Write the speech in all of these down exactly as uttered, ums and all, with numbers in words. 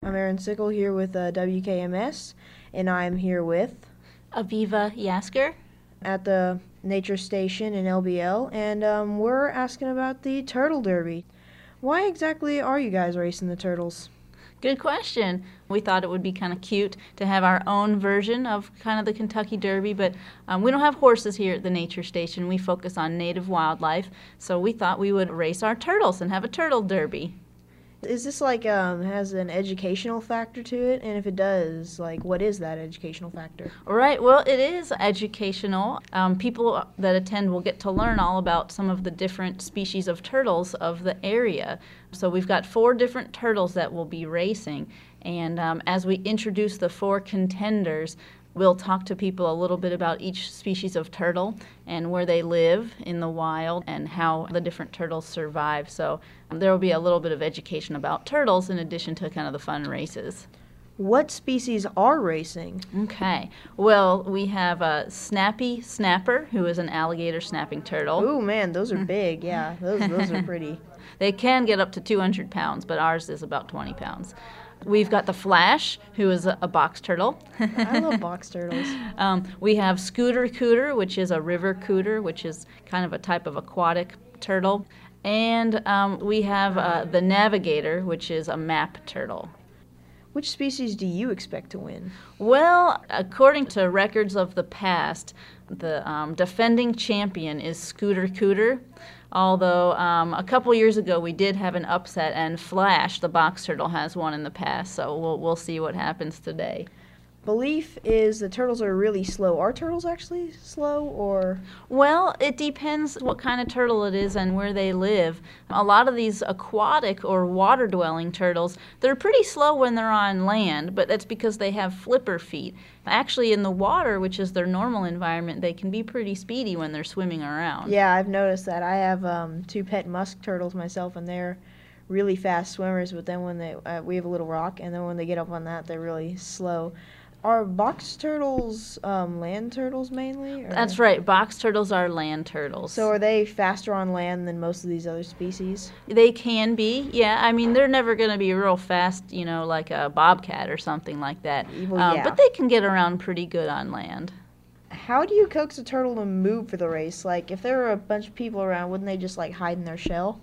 I'm Aaron Sickle here with uh, W K M S, and I'm here with Aviva Yasker at the Nature Station in L B L, and um, we're asking about the Turtle Derby. Why exactly are you guys racing the turtles? Good question. We thought it would be kind of cute to have our own version of kind of the Kentucky Derby, but um, we don't have horses here at the Nature Station. We focus on native wildlife, so we thought we would race our turtles and have a turtle derby. Is this like um has an educational factor to it? And if it does, like what is that educational factor? Right, well, it is educational. Um, people that attend will get to learn all about some of the different species of turtles of the area. So we've got four different turtles that will be racing, and um, as we introduce the four contenders, we'll talk to people a little bit about each species of turtle and where they live in the wild and how the different turtles survive. So um, there will be a little bit of education about turtles in addition to kind of the fun races. What species are racing? Okay. Well, we have a snappy snapper, who is an alligator snapping turtle. Oh man, those are big. Yeah, those those are pretty. They can get up to two hundred pounds, but ours is about twenty pounds. We've got the Flash, who is a, a box turtle. I love box turtles. Um, we have Scooter Cooter, which is a river cooter, which is kind of a type of aquatic turtle. And um, we have uh, the Navigator, which is a map turtle. Which species do you expect to win? Well, according to records of the past, the um, defending champion is Scooter Cooter. Although um, a couple years ago we did have an upset, and Flash, the box turtle, has won in the past. So we'll we'll see what happens today. Belief is the turtles are really slow. Are turtles actually slow, or? Well, it depends what kind of turtle it is and where they live. A lot of these aquatic or water-dwelling turtles, they're pretty slow when they're on land, but that's because they have flipper feet. Actually, in the water, which is their normal environment, they can be pretty speedy when they're swimming around. Yeah, I've noticed that. I have um, two pet musk turtles myself, and they're really fast swimmers, but then when they, uh, we have a little rock, and then when they get up on that, they're really slow. Are box turtles um, land turtles mainly? Or? That's right. Box turtles are land turtles. So are they faster on land than most of these other species? They can be, yeah. I mean, they're never going to be real fast, you know, like a bobcat or something like that. Well, um, yeah. But they can get around pretty good on land. How do you coax a turtle to move for the race? Like, if there were a bunch of people around, wouldn't they just, like, hide in their shell?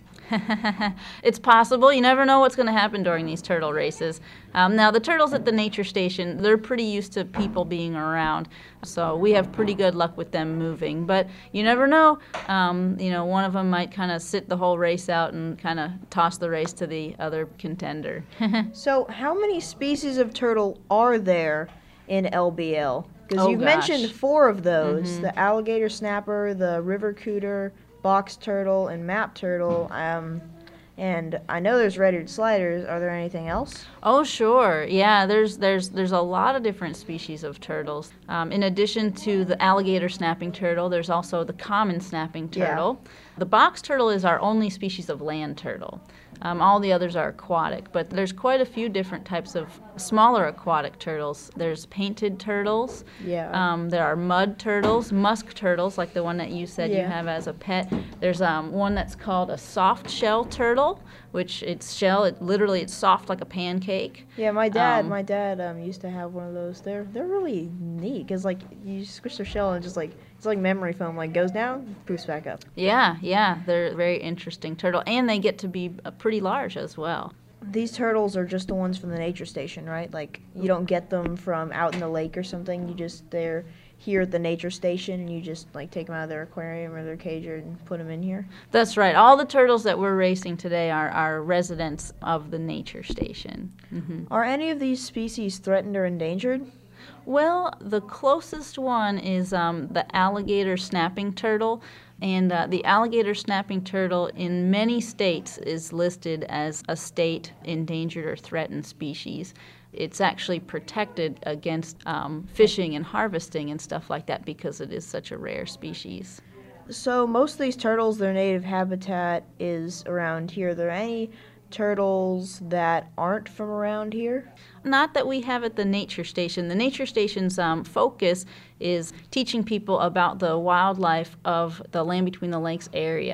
It's possible. You never know what's going to happen during these turtle races. Um, now, the turtles at the Nature Station, they're pretty used to people being around, so we have pretty good luck with them moving. But you never know. Um, you know, one of them might kind of sit the whole race out and kind of toss the race to the other contender. So, how many species of turtle are there in L B L? Because Oh, you've gosh. mentioned four of those: Mhm. the alligator snapper, the river cooter, box turtle, and map turtle. Um, and I know there's red-eared sliders. Are there anything else? Oh, sure. Yeah, there's there's there's a lot of different species of turtles. Um, in addition to the alligator snapping turtle, there's also the common snapping Yeah. turtle. The box turtle is our only species of land turtle. Um, all the others are aquatic, but there's quite a few different types of smaller aquatic turtles. There's painted turtles. Yeah. Um, there are mud turtles, musk turtles, like the one that you said you Yeah. have as a pet. There's um, one that's called a soft shell turtle, which its shell, it literally it's soft like a pancake. Yeah, my dad, Um, my dad um, used to have one of those. They're they're really neat because like you squish their shell and just like it's like memory foam, like goes down, poofs back up. Yeah, yeah, they're a very interesting turtle, and they get to be uh, pretty large as well. These turtles are just the ones from the nature station, right? Like you don't get them from out in the lake or something. You just they're here at the nature station, and you just like take them out of their aquarium or their cage and put them in here. That's right. All the turtles that we're racing today are, are residents of the Nature Station. hmm Are any of these species threatened or endangered? Well, the closest one is um, the alligator snapping turtle. And uh, the alligator snapping turtle in many states is listed as a state endangered or threatened species. It's actually protected against um, fishing and harvesting and stuff like that because it is such a rare species. So most of these turtles, their native habitat is around here. Are there any turtles that aren't from around here? Not that we have at the Nature Station. The Nature Station's um, focus is teaching people about the wildlife of the Land Between the Lakes area.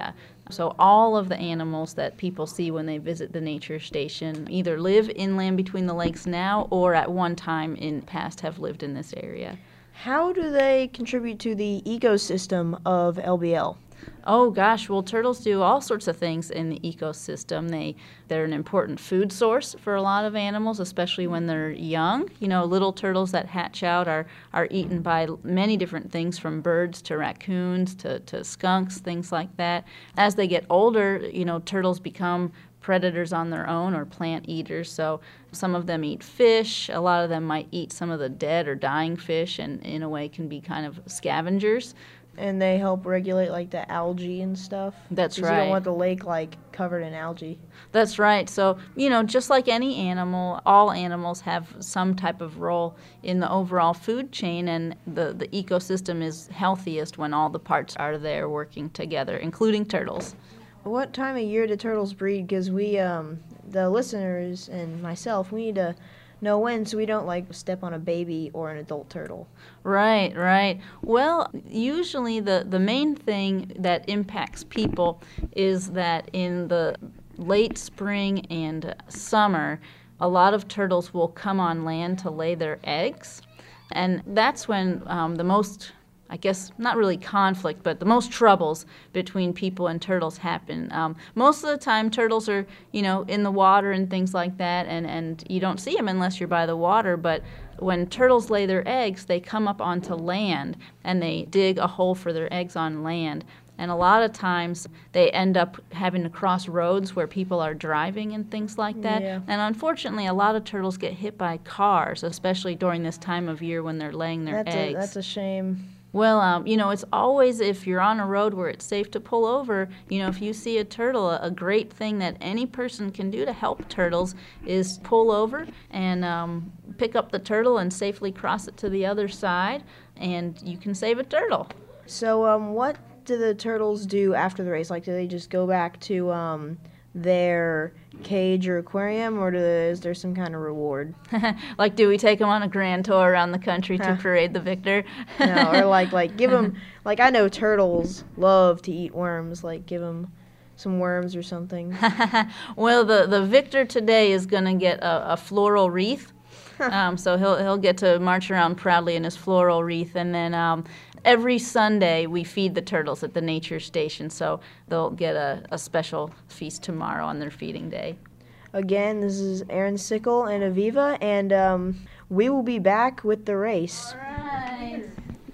So all of the animals that people see when they visit the nature station either live inland between the lakes now or at one time in the past have lived in this area. How do they contribute to the ecosystem of L B L? Oh gosh, well, turtles do all sorts of things in the ecosystem. They, they're an important food source for a lot of animals, especially when they're young. You know, little turtles that hatch out are, are eaten by many different things, from birds to raccoons to, to skunks, things like that. As they get older, you know, turtles become predators on their own or plant eaters. So some of them eat fish. A lot of them might eat some of the dead or dying fish and in a way can be kind of scavengers. And they help regulate like the algae and stuff. That's 'Cause right. You don't want the lake like covered in algae. That's right. So, you know, just like any animal, all animals have some type of role in the overall food chain, and the, the ecosystem is healthiest when all the parts are there working together, including turtles. What time of year do turtles breed? Because we, um, the listeners and myself, we need to know when so we don't like step on a baby or an adult turtle. Right, right. Well, usually the, the main thing that impacts people is that in the late spring and summer, a lot of turtles will come on land to lay their eggs. And that's when um, the most, I guess, not really conflict, but the most troubles between people and turtles happen. Um, most of the time, turtles are, you know, in the water and things like that, and, and you don't see them unless you're by the water. But when turtles lay their eggs, they come up onto land, and they dig a hole for their eggs on land. And a lot of times, they end up having to cross roads where people are driving and things like that. Yeah. And unfortunately, a lot of turtles get hit by cars, especially during this time of year when they're laying their That's eggs. a, that's a shame. Well, um, you know, it's always, if you're on a road where it's safe to pull over, you know, if you see a turtle, a, a great thing that any person can do to help turtles is pull over and um, pick up the turtle and safely cross it to the other side, and you can save a turtle. So, um, what do the turtles do after the race? Like, do they just go back to um, their cage or aquarium, or do they, is there some kind of reward? Like, do we take them on a grand tour around the country to Huh. parade the victor? No, or like, like give them, like I know turtles love to eat worms. Like, give them some worms or something. Well, the, the victor today is going to get a, a floral wreath. Um, so he'll he'll get to march around proudly in his floral wreath, and then um, every Sunday we feed the turtles at the nature station, so they'll get a, a special feast tomorrow on their feeding day. Again, this is Aaron Sickle and Aviva, and um, we will be back with the race. All right.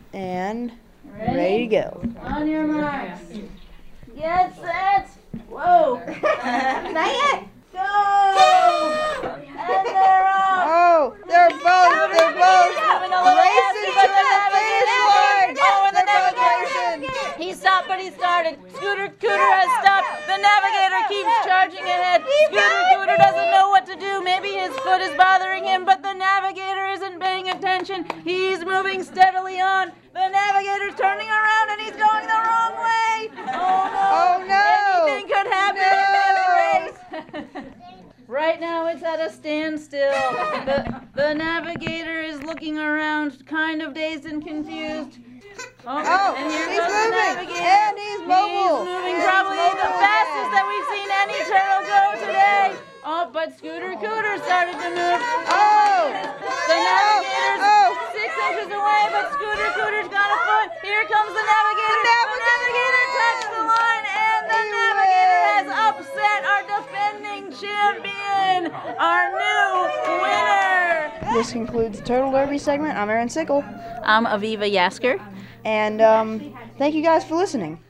And ready, to go. On your marks. Get set. Whoa. Not yet. Go. And they're off. Oh, they're both, they're both Having a little racing happy, to but the the finish line. navigator- Oh, and the They're both navigator- racing. He stopped, but he started. Scooter Cooter has stopped. The navigator keeps charging ahead. Scooter Cooter doesn't know what to do. Maybe his foot is bothering him, but the navigator isn't paying attention. He's moving steadily on. The navigator's turning around, and he's going the wrong way. Oh, no. Oh, no. Anything could happen No. in this race. Right now it's at a standstill. The, the navigator is looking around, kind of dazed and confused. Oh, Oh, and here he's goes the moving, navigator. and he's mobile. He's moving, And he's probably the mobile fastest again. that we've seen any turtle go today. Oh, but Scooter Cooter started to move. Oh. The navigator's Oh. six inches away, but Scooter Cooter's got a foot. Here comes the navigator. The navigator navigator touched the line, and the He navigator has wins. upset our defending champion, our new winner. This concludes the Turtle Derby segment. I'm Aaron Sickle, I'm Aviva Yasker. and um, thank you guys for listening.